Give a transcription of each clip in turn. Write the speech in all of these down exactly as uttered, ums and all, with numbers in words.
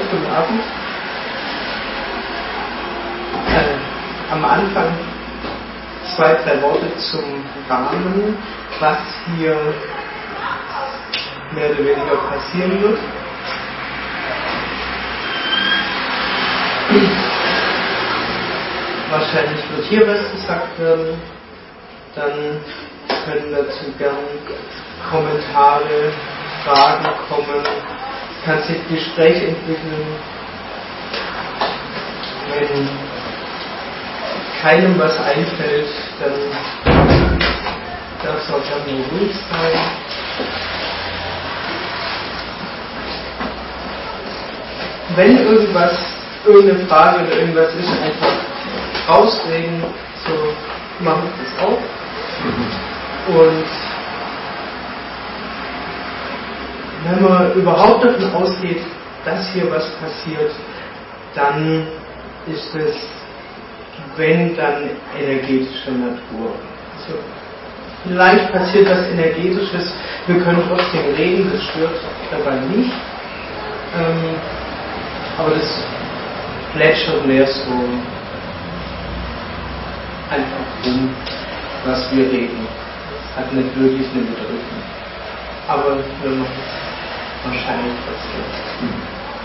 guten Abend. Äh, am Anfang zwei, drei Worte zum Rahmen, was hier mehr oder weniger passieren wird. Wahrscheinlich wird hier was gesagt werden. Dann können dazu gern Kommentare, Fragen kommen. Es kann sich Gespräch entwickeln. Wenn keinem was einfällt, dann darf es auch gerne ruhig sein. Wenn irgendwas, irgendeine Frage oder irgendwas ist, einfach rausreden, so mache ich das auch. Und wenn man überhaupt davon ausgeht, dass hier was passiert, dann ist es, wenn, dann energetischer Natur. Also vielleicht passiert was Energetisches, wir können trotzdem reden, das stört dabei nicht. Ähm, aber das plätschert mehr so einfach rum, was wir reden. Das hat nicht wirklich eine Bedeutung. Aber wir machen es wahrscheinlich passiert. Mhm.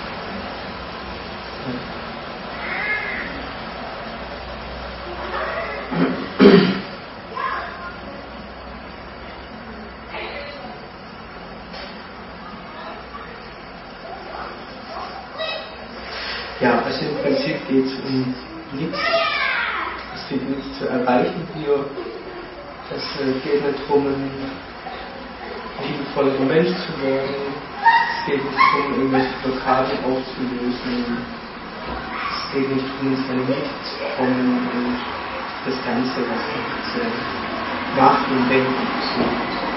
Ja, also im Prinzip geht es um nichts. Es geht nichts zu erreichen hier. Es geht nicht darum, ein liebevoller Mensch zu werden. Es geht nicht darum, irgendwelche Blockaden aufzulösen. Es geht nicht darum, ins Licht zu kommen und das Ganze, was man macht und denkt und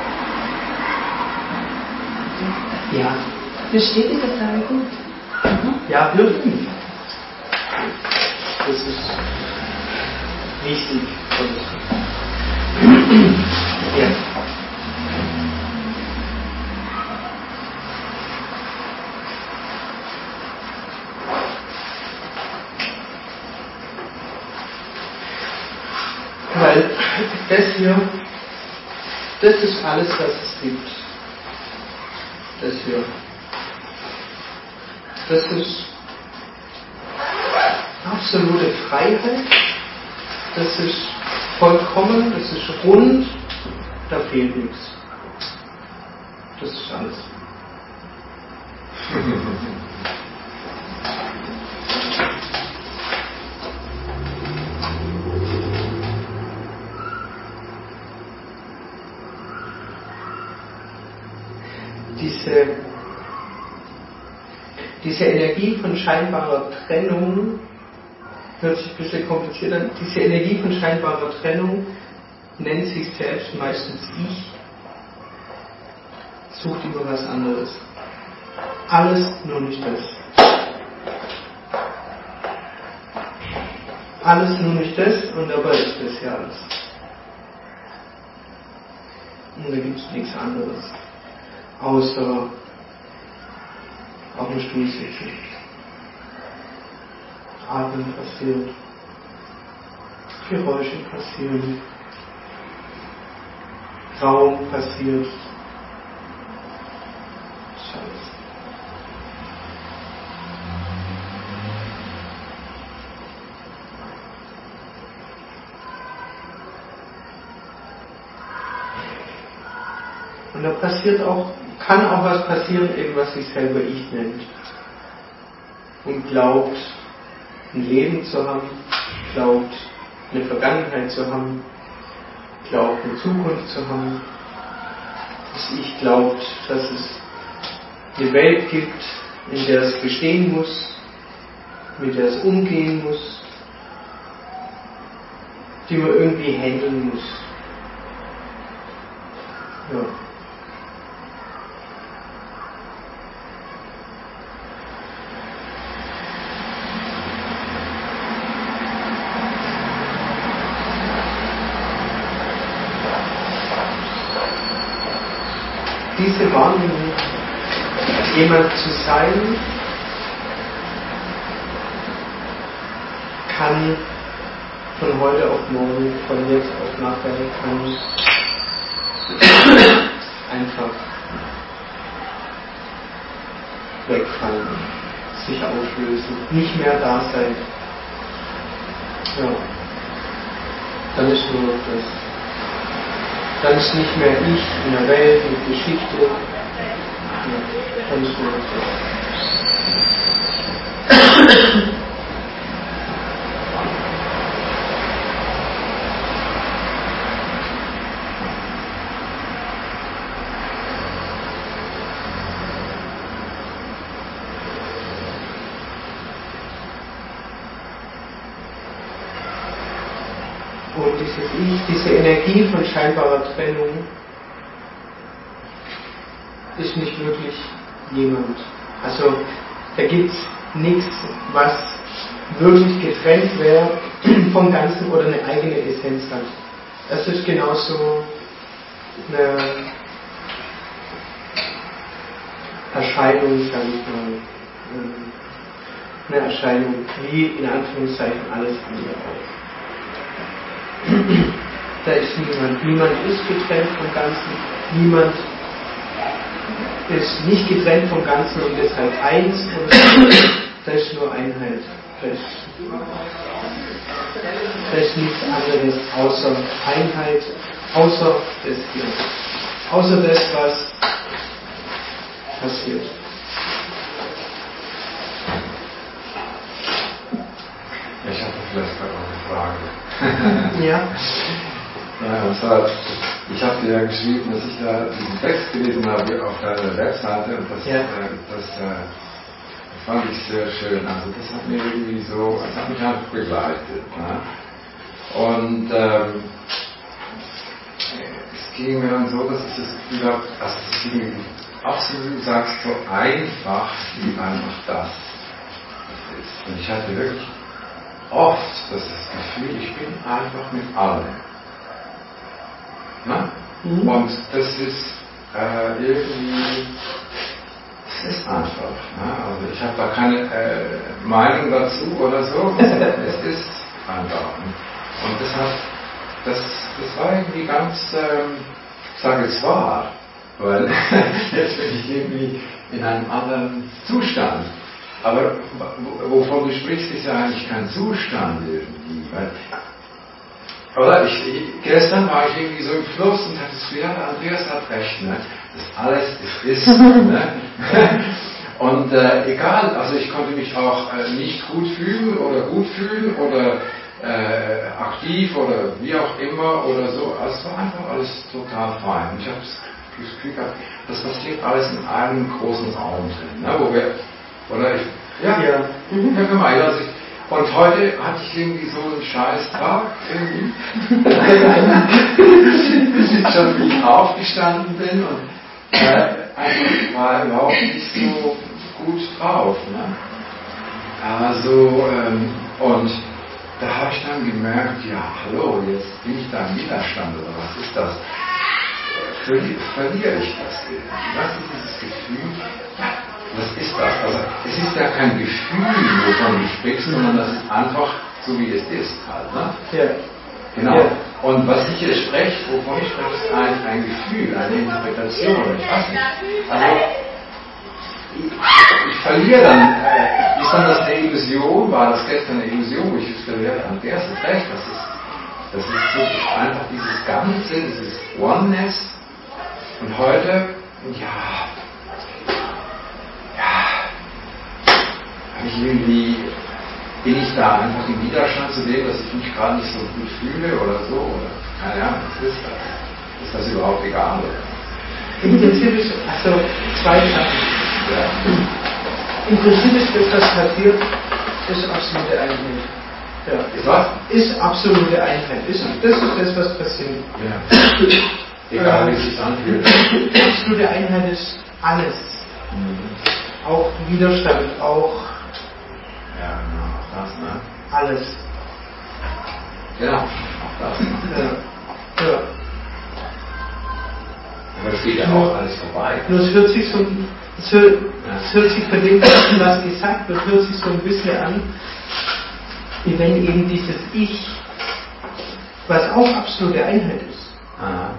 so. Ja. Versteht ihr das alle gut? Mhm. Ja, wirklich. Das ist wichtig. Ja. Weil das hier, das ist alles, was es gibt. Das hier. Das ist absolute Freiheit, das ist vollkommen, das ist rund, da fehlt nichts. Das ist alles. Diese Diese Energie von scheinbarer Trennung, hört sich ein bisschen kompliziert an, diese Energie von scheinbarer Trennung nennt sich selbst meistens Ich, sucht immer was anderes. Alles nur nicht das. Alles nur nicht das und dabei ist das ja alles. Und da gibt es nichts anderes, außer auf dem Stuhl sitzen. Atmen passiert. Geräusche passieren. Raum passiert. Scheiße. Und da passiert auch, kann auch was passieren, eben was sich selber Ich nennt. Und glaubt, ein Leben zu haben, glaubt, eine Vergangenheit zu haben, glaubt, eine Zukunft zu haben. Das Ich glaubt, dass es eine Welt gibt, in der es bestehen muss, mit der es umgehen muss, die man irgendwie handeln muss. Ja. Diese Wahrnehmung, jemand zu sein, kann von heute auf morgen, von jetzt auf nachher, kann einfach wegfallen, sich auflösen, nicht mehr da sein. Ja. Dann ist nur noch das. Dann ist nicht mehr ich in der Welt, mit Geschichte. Ja. Dann ist nur noch das. Und dieses Ich, diese Energie von scheinbarer Trennung ist nicht wirklich jemand. Also da gibt es nichts, was wirklich getrennt wäre vom Ganzen oder eine eigene Essenz hat. Das ist genauso eine Erscheinung, sage ich mal. Eine Erscheinung, wie in Anführungszeichen alles andere auch. Da ist niemand. Niemand ist getrennt vom Ganzen. Niemand ist nicht getrennt vom Ganzen und deshalb eins. Da ist nur Einheit. Da ist, da ist nichts anderes außer Einheit, außer das hier. Außer das, was passiert. Ich hatte vielleicht gerade noch eine Frage. Ja. Ja, und zwar, ich habe dir ja geschrieben, dass ich da diesen Text gelesen habe auf deiner Webseite und das, ja. äh, das, äh, das fand ich sehr schön. Also das hat mir irgendwie so, das hat mich einfach begleitet. Ne? Und ähm, es ging mir dann so, dass ich das Gefühl habe, also es ist irgendwie absolut, du sagst, so einfach wie einfach das ist. Und ich hatte wirklich oft das Gefühl, ich bin einfach mit allem. Ne? Mhm. Und das ist äh, irgendwie, es ist einfach. Ne? Also ich habe da keine äh, Meinung dazu oder so, es ist einfach. Und das, hat, das, das war irgendwie ganz, ähm, ich sage jetzt wahr, weil jetzt bin ich irgendwie in einem anderen Zustand. Aber wovon du sprichst, ist ja eigentlich kein Zustand irgendwie. Weil, oder ich, ich, gestern war ich irgendwie so im Fluss und hatte das Gefühl, ja, Andreas hat recht, ne? Das alles ist, ne? Und äh, egal, also ich konnte mich auch äh, nicht gut fühlen oder gut fühlen oder äh, aktiv oder wie auch immer oder so. Also es war einfach alles total fein. Und ich habe das Gefühl gehabt, das passiert alles in einem großen Raum drin, ne? Wo wir Oder ich, ja, ja, mhm. ja, guck mal, also ich, und heute hatte ich irgendwie so einen scheiß Tag, irgendwie, schon wie ich aufgestanden bin und äh, einfach war überhaupt nicht so gut drauf. Ne? Also, ähm, und da habe ich dann gemerkt, ja, hallo, jetzt bin ich da im Widerstand, oder was ist das? Verli- verliere ich das irgendwie? Was ist dieses Gefühl? Was ist das? Also es ist ja kein Gefühl, wovon du sprichst, sondern das ist einfach so, wie es ist halt. Ne? Ja. Genau. Ja. Und was ich hier spreche, wovon ich spreche, ist eigentlich ein Gefühl, eine Interpretation. Ich weiß nicht. Also ich, ich verliere dann, äh, ist dann das eine Illusion? War das gestern eine Illusion, wo ich es verliere? An der ist recht. Das ist, das ist so einfach dieses Ganze, dieses Oneness. Und heute, ja, ich irgendwie, bin ich da einfach im Widerstand zu dem, dass ich mich gerade nicht so gut fühle oder so, oder keine Ahnung, was ist das? Ist das überhaupt egal? Oder? Im Prinzip ist, also zwei Sachen. Ja. Im Prinzip ist das, was passiert, ist absolute Einheit. Ja. Ist was? Ist absolute Einheit. Ist, das ist das, was passiert. Ja. Egal, wie es sich anfühlt. Absolute Einheit ist alles. Mhm. Auch Widerstand, auch ja, genau, auch das, ne? alles. Genau, auch das. Ne? Ja. Ja. Aber es geht ja auch alles vorbei. Nur es hört sich so, es hört, es hört sich bei dem, was gesagt wird, hört sich so ein bisschen an, wie wenn eben dieses Ich, was auch absolute Einheit ist, Aha.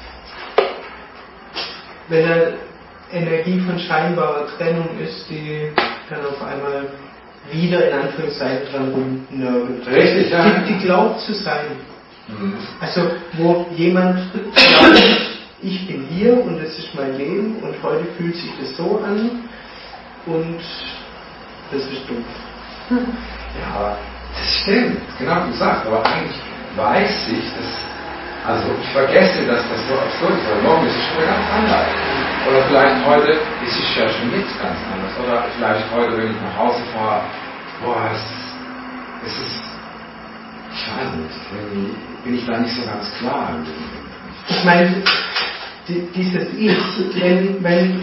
wenn da Energie von scheinbarer Trennung ist, die dann auf einmal wieder in Anführungszeichen dran rumnörgelt. Richtig, ja. Die, die glaubt zu sein. Mhm. Also, wo jemand glaubt, ich bin hier und es ist mein Leben und heute fühlt sich das so an und das ist dumm. Ja, aber das stimmt, genau wie du sagst, aber eigentlich weiß ich, dass, also ich vergesse, dass das so absurd ist, weil morgen ist es schon ganz anders. Oder vielleicht heute ist es ja schon jetzt ganz anders. Oder vielleicht heute, wenn ich nach Hause fahre, boah, es, es ist, ich weiß nicht, irgendwie bin ich da nicht so ganz klar. Ich meine, die, dieses Ich, wenn, wenn,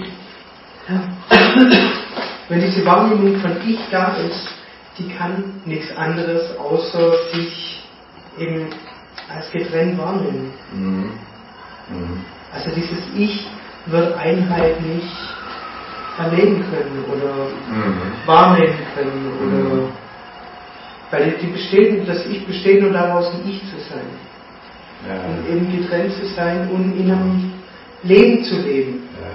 wenn diese Wahrnehmung von Ich da ist, die kann nichts anderes außer sich eben als getrennt wahrnehmen. Mhm. Mhm. Also dieses Ich wird Einheit nicht erleben können oder mhm. wahrnehmen können oder mhm. weil die besteht, das Ich besteht nur daraus, ein Ich zu sein. Ja. Und eben getrennt zu sein und in einem Leben zu leben. Ja.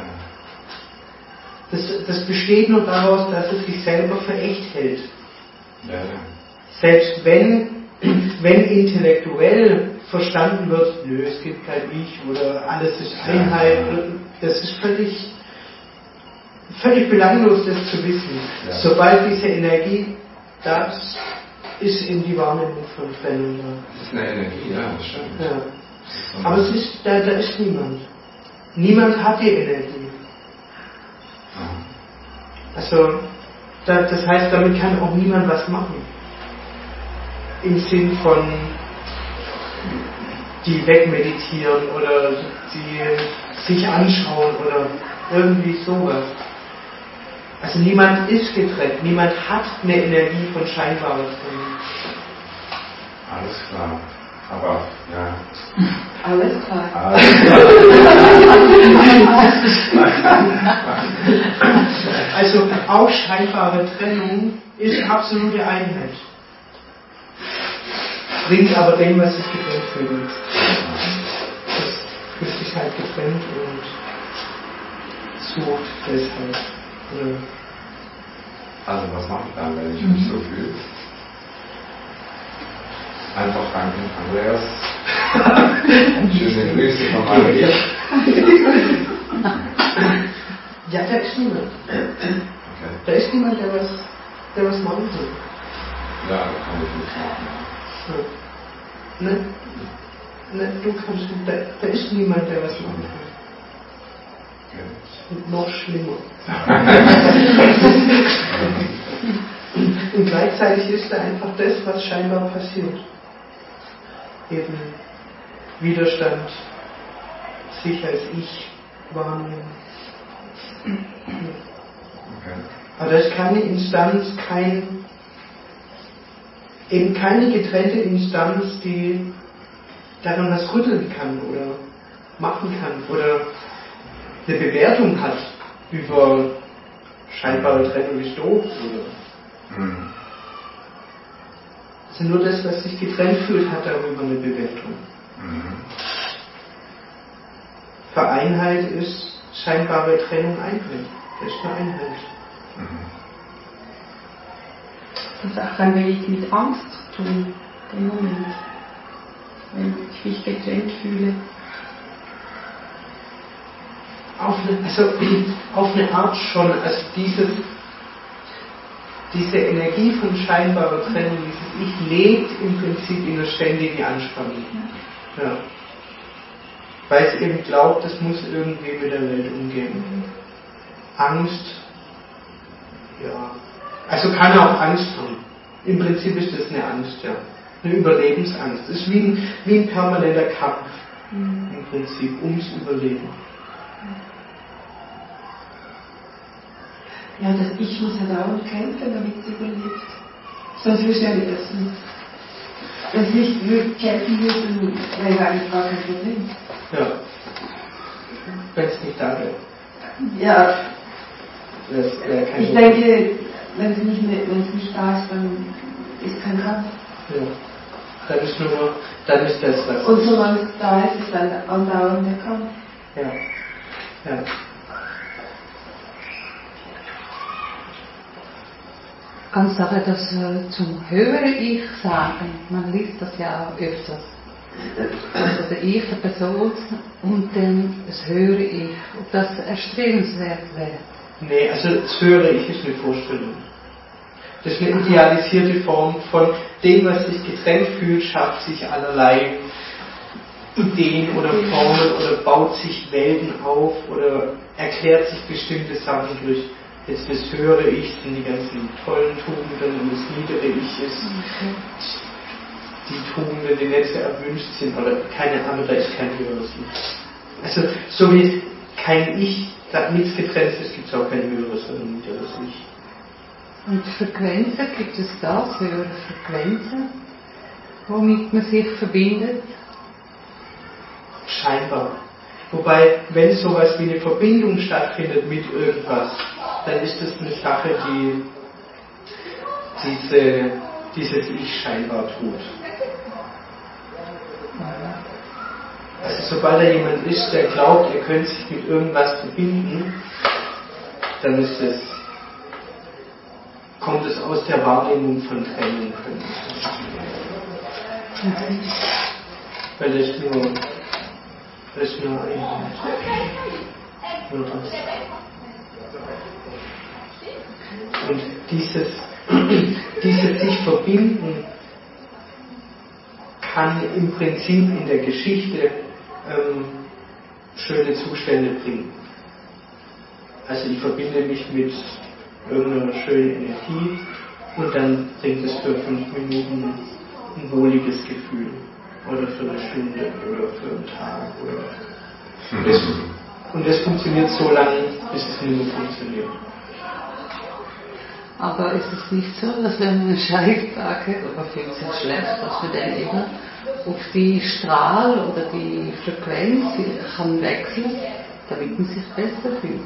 Das, das besteht nur daraus, dass es sich selber für echt hält. Ja. Selbst wenn, wenn intellektuell verstanden wird, nö, es gibt kein Ich oder alles ist Einheit, das ist völlig, völlig belanglos, das zu wissen. Ja. Sobald diese Energie da ist, ist in die Wahrnehmung von Trennung da. Das ist eine Energie, ja, das stimmt. Ja. Aber es ist, da, da ist niemand. Niemand hat die Energie. Also, da, das heißt, damit kann auch niemand was machen. Im Sinn von die wegmeditieren oder die sich anschauen oder irgendwie sowas. Also niemand ist getrennt, niemand hat eine Energie von scheinbarer Trennung. Alles klar. Aber, ja. Alles klar. Alles klar. Also auch scheinbare Trennung ist absolute Einheit. Bringt aber dem, was sich getrennt fühlt. Das fühlt sich halt getrennt und sucht deshalb. Oder Also was mache ich dann, wenn ich mich so fühle? Einfach danken, Andreas. Schöne Grüße von meinem Ich. ja, da ist niemand. Okay. Da ist niemand, der was, der was machen will. Ja, da kann ich nichts machen. Ja. Ne? Ne, du kannst, da, da ist niemand, der was machen will. Okay. Und noch schlimmer. Und gleichzeitig ist da einfach das, was scheinbar passiert. Eben Widerstand, sich als Ich wahrnehmen. Okay. Aber das ist keine Instanz, kein, eben keine getrennte Instanz, die daran was rütteln kann oder machen kann oder eine Bewertung hat über scheinbare Trennung ist doof oder. Mhm. Also nur das, was sich getrennt fühlt, hat darüber eine Bewertung. Mhm. Für Einheit ist scheinbare Trennung Einheit. Das ist eine Einheit. Mhm. Das hat auch ein wenig mit Angst zu tun, im Moment. Wenn ich mich getrennt fühle. Auf eine, also auf eine Art schon, also dieses, diese Energie von scheinbarer Trennung, dieses Ich lebt im Prinzip in einer ständigen Anspannung. Ja. Weil es eben glaubt, es muss irgendwie mit der Welt umgehen. Angst, ja. Also kann auch Angst haben. Im Prinzip ist das eine Angst, ja. Eine Überlebensangst. Es ist wie ein, wie ein permanenter Kampf. Mhm. Im Prinzip, ums Überleben. Ja, das Ich muss ja dauernd kämpfen, damit es überlebt. Sonst würde ja nicht essen. Wenn es nicht würde kämpfen würde, dann wäre eigentlich gar kein Problem. Ja. Wenn es nicht da wäre. Ja. Das wäre kein ich Problem. denke, wenn es nicht, mehr, wenn es nicht da ist, dann ist kein Kampf. Ja. Dann ist nur noch, dann ist das, was Und solange es da ist, ist ein andauernder Kampf. Ja. Ja. Ganz Sache, das äh, zum höre Ich sagen, man liest das ja auch öfters. Also der Ich der Person und dann das höre Ich, ob das erstrebenswert wäre. Nee, also das höre Ich ist eine Vorstellung. Das ist eine idealisierte Form von dem, was sich getrennt fühlt, schafft sich allerlei Ideen oder Formen oder baut sich Welten auf oder erklärt sich bestimmte Sachen durch. Jetzt das höhere Ich sind die ganzen tollen Tugenden und das niedere Ich ist die Tugenden, die nicht so erwünscht sind, oder keine Ahnung, da ist kein höheres Ich. Also so wie kein Ich, da nichts getrennt ist, gibt es auch kein höheres oder niederes Ich. Und Frequenzen, gibt es das, höhere Frequenzen, womit man sich verbindet? Scheinbar. Wobei, wenn sowas wie eine Verbindung stattfindet mit irgendwas, dann ist das eine Sache, die diese, dieses Ich scheinbar tut. Also sobald da jemand ist, der glaubt, er könnte sich mit irgendwas verbinden, dann ist es, kommt es aus der Wahrnehmung von Trennung. Weil das nur, das ist nur Einheit. Nur das. Und dieses, dieses sich verbinden kann im Prinzip in der Geschichte ähm, schöne Zustände bringen. Also ich verbinde mich mit irgendeiner schönen Energie und dann bringt es für fünf Minuten ein wohliges Gefühl oder für eine Stunde oder für einen Tag oder das, und das funktioniert so lange, bis es nicht mehr funktioniert. Aber ist es nicht so, dass wenn man einen Scheißtag hat oder fühlt sich schlecht, dass man dann immer auf die Strahl oder die Frequenz kann wechseln, damit man sich besser fühlt?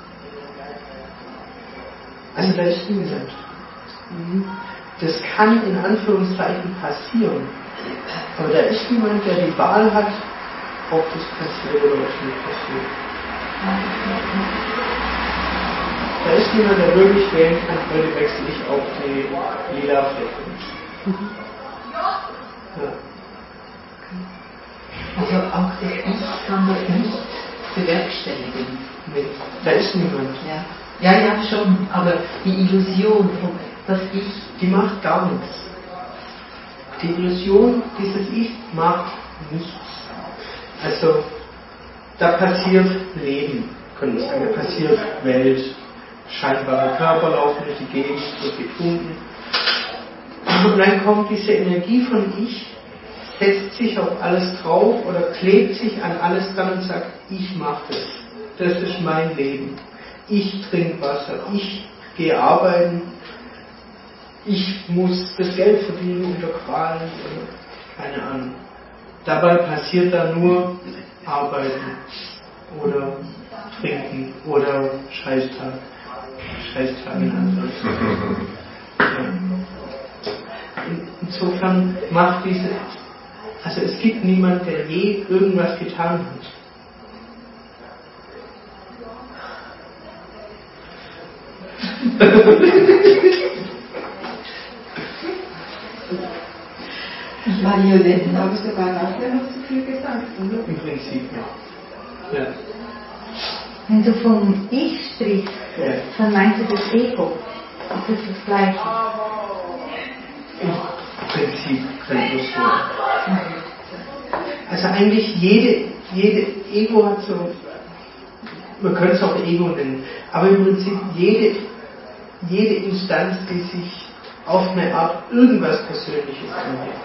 Also da ist niemand. Das kann in Anführungszeichen passieren. Aber da ist niemand, der die Wahl hat, ob das passiert oder ob es nicht passiert. Da ist niemand, der wirklich wählen kann, heute wechsle ich auf die lila Frequenz. Mhm. Ja. Also auch das Ich kann das nicht bewerkstelligen. Nee, da ist niemand. Ja. Ja, ja, schon, aber die Illusion von das Ich, die macht gar nichts. Die Illusion, dieses Ich macht nichts. Also, da passiert Leben, können wir sagen, da passiert Welt. Scheinbare Körper laufen durch die Gegend, wird getrunken. Und dann kommt diese Energie von Ich, setzt sich auf alles drauf oder klebt sich an alles dran und sagt, ich mache das. Das ist mein Leben. Ich trinke Wasser, ich gehe arbeiten, ich muss das Geld verdienen unter Qualen oder keine Ahnung. Dabei passiert da nur Arbeiten oder Trinken oder Scheißtag. Scheißtag in Anführungszeichen. Insofern macht diese, also es gibt niemand, der je irgendwas getan hat. Marionetten habe ich sogar nachher noch zu viel gesagt, oder? Im Prinzip, ja. Ja. Wenn du vom Ich sprichst, Ja. dann meinst du das Ego. Ist das das Gleiche? Im Prinzip könnte man so. Also eigentlich jede, jede Ego hat so, man könnte es auch Ego nennen, aber im Prinzip jede, jede Instanz, die sich auf eine Art irgendwas Persönliches anhebt,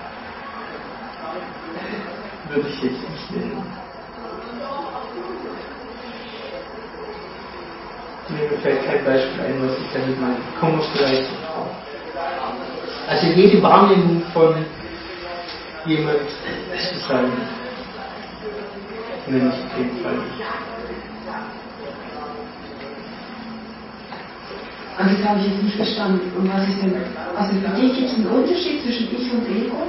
würde ich jetzt nicht nennen. Mir fällt kein Beispiel ein, was ich damit meine. Kommen wir vielleicht noch drauf. Also jede Wahrnehmung von jemand zu sein, nenne ich auf jeden Fall nicht. Also das habe ich jetzt nicht verstanden. Und was ist denn, also für dich gibt es einen Unterschied zwischen Ich und Ego?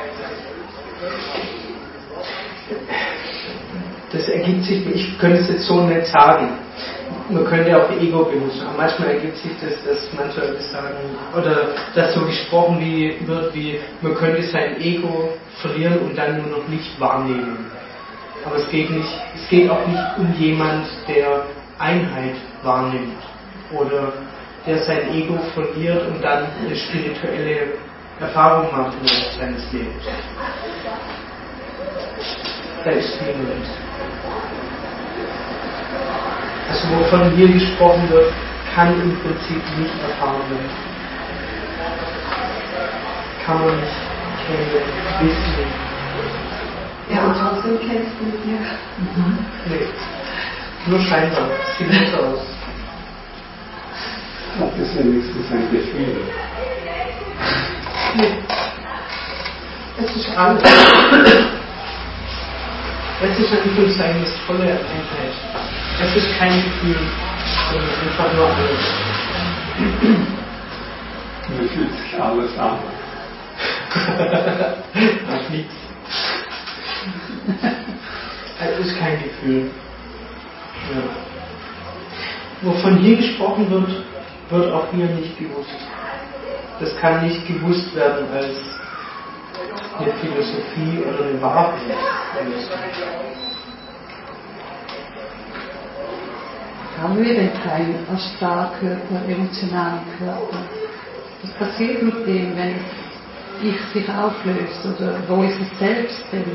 Das ergibt sich, ich könnte es jetzt so nicht sagen. Man könnte auch Ego benutzen, aber manchmal ergibt sich das, dass manche Leute sagen, oder dass so gesprochen wie, wird wie, man könnte sein Ego verlieren und dann nur noch nicht wahrnehmen. Aber es geht nicht, es geht auch nicht um jemand, der Einheit wahrnimmt oder der sein Ego verliert und dann eine spirituelle Erfahrung macht im Rest seines Lebens. Da ist niemand. Also wovon hier gesprochen wird, kann im Prinzip nicht erfahren werden. Kann man nicht kennen, wissen. Ja, und trotzdem kennst du es ja. Mhm. Nee. Nur scheinbar. Sieht nicht so aus. Hat es wenigstens ein Gefühl? Nee. Es ist alles. Es ist ein Anführungszeichen das tolle Einheit. Es ist kein Gefühl, sondern einfach nur alles. Wie fühlt sich alles an? Nach nichts. Es ist kein Gefühl. Ja. Wovon hier gesprochen wird, wird auch hier nicht gewusst. Das kann nicht gewusst werden als eine Philosophie oder eine Wahrheit. Haben wir denn keinen Astralkörper, emotionalen Körper? Was passiert mit dem, wenn Ich sich auflöst? Oder wo ist es selbst denn?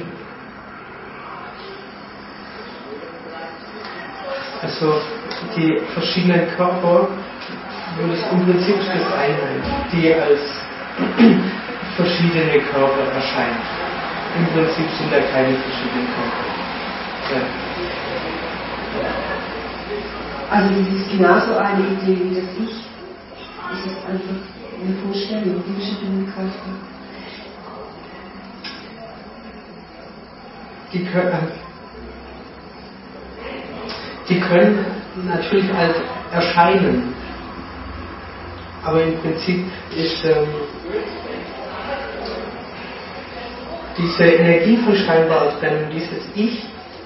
Also die verschiedenen Körper, würde ich im Prinzip das Einheit, die als verschiedene Körper erscheinen. Im Prinzip sind da keine verschiedenen Körper. Ja. Also das ist genauso eine Idee wie das Ich. Es ist einfach eine Vorstellung, die verschiedenen Körper. Die können, die können natürlich als erscheinen, aber im Prinzip ist ähm, diese Energie von scheinbarer Trennung, dieses Ich,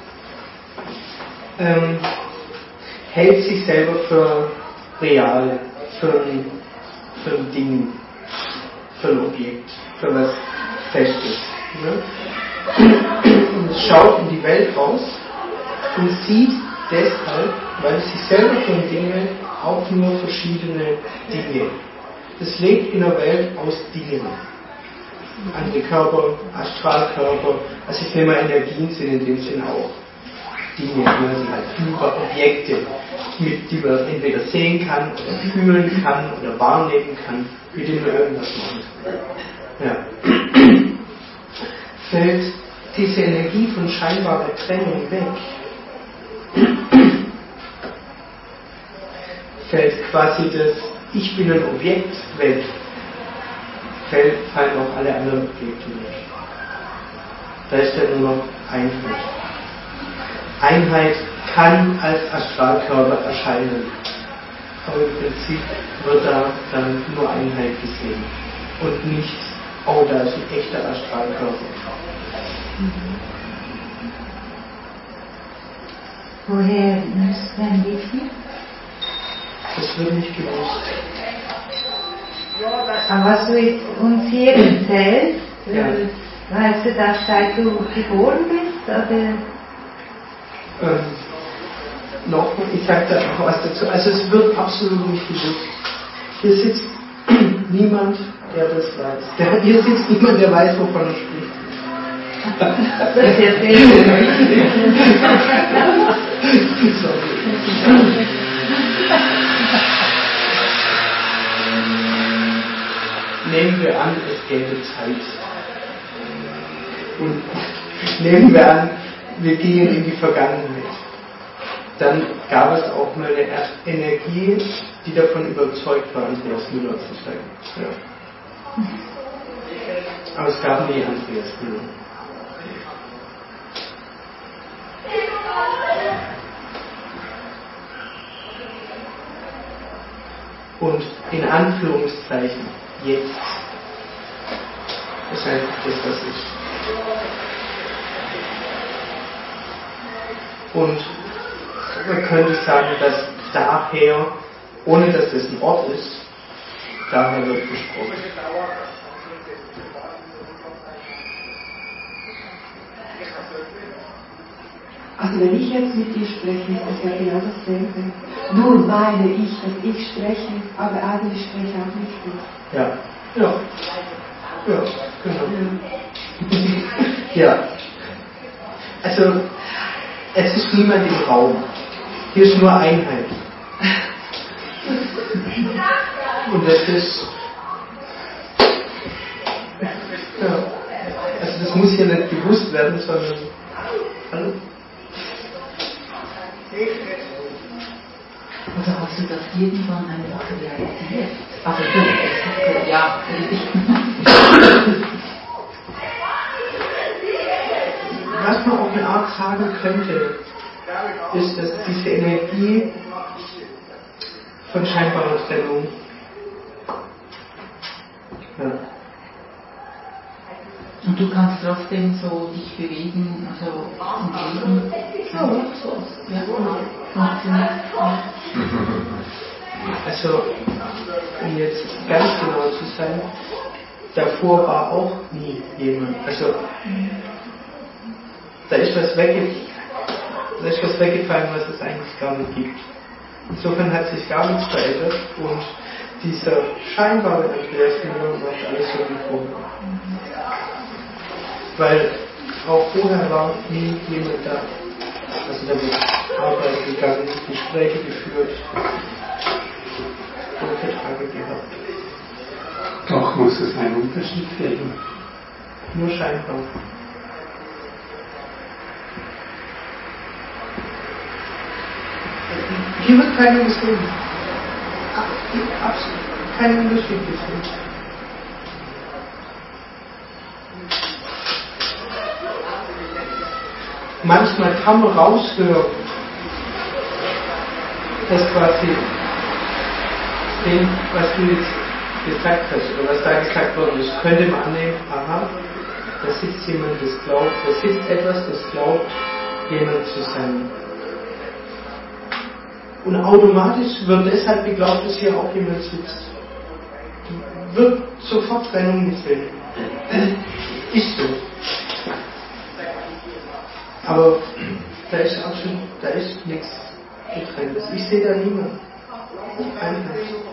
ähm, hält sich selber für real, für ein, für ein Ding, für ein Objekt, für was Festes. Ne? Und es schaut in die Welt raus und sieht deshalb, weil es sich selber für ein Ding hält, auch nur verschiedene Dinge. Es lebt in der Welt aus Dingen. Andere Körper, Astralkörper, also ich nehme mal Energien sind in dem Sinn auch Dinge, ne, die halt über Objekte, mit, die man entweder sehen kann oder fühlen kann oder wahrnehmen kann, mit denen man irgendwas machen kann. Ja. Fällt diese Energie von scheinbarer Trennung weg, fällt quasi das Ich bin ein Objekt weg, fällt, fallen auch alle anderen Objekte weg. Da ist ja nur noch Einheit. Einheit kann als Astralkörper erscheinen, aber im Prinzip wird da dann nur Einheit gesehen und nicht, oh, da ist ein echter Astralkörper. Woher müsst ihr denn wissen? Das wird nicht gewusst. Aber was du jetzt uns hier erzählst, Ja. weißt du das, seit du geboren bist? Oder? Ähm, Nochmal, ich sage da noch was dazu. Also es wird absolut nicht gewusst. Hier sitzt niemand, der das weiß. Der, hier sitzt niemand, der weiß, wovon er spricht. Das ist ja sehr Sorry. Nehmen wir an, es gäbe Zeit. Und nehmen wir an, wir gehen in die Vergangenheit. Dann gab es auch mal eine Energie, die davon überzeugt war, Andreas Müller zu sein. Ja. Aber es gab nie Andreas Müller. und in Anführungszeichen jetzt. Das ist einfach das, was ist. Und man könnte sagen, dass daher, ohne dass das ein Ort ist, daher wird gesprochen. Also wenn ich jetzt mit dir spreche, ist das ja genau dasselbe. Nur meine ich, dass ich spreche, aber eigentlich spreche auch nicht ich. Ja, ja, ja, genau. Ja, also es ist niemand im Raum. Hier ist nur Einheit. Und das ist, ja, also das muss hier nicht bewusst werden, sondern, hallo? Oder hast du das irgendwann einfach realisiert? Also du, es ist, ja, was man auf eine Art sagen könnte, ist, dass diese Energie von scheinbarer Trennung, ja. Und du kannst trotzdem so dich bewegen, also im Leben. Ja, so. Ja, funktioniert. Also, um jetzt ganz genau zu sein, davor war auch nie jemand. Also, da ist was weggefallen, da ist was weggefallen, was es eigentlich gar nicht gibt. Insofern hat sich gar nichts verändert und dieser scheinbare Andreas Müller macht alles so wie vorher. Weil auch vorher war nie jemand da. Also da wird Arbeit gegangen, Gespräche geführt, Verträge gehabt. Doch muss es einen Unterschied geben. Nur scheinbar. Hier wird keiner gesehen. Absolut kein Unterschied gesehen. Manchmal kann man raushören, dass quasi dem, was du jetzt gesagt hast, oder was da gesagt worden ist, könnte man annehmen, aha, da sitzt jemand, das glaubt, da sitzt etwas, das glaubt, jemand zu sein. Und automatisch wird deshalb geglaubt, dass hier auch jemand sitzt. Wird sofort Trennung gesehen. Ist so. Aber da ist absolut, da ist nichts Getrenntes. Ich sehe da niemanden. Einheit.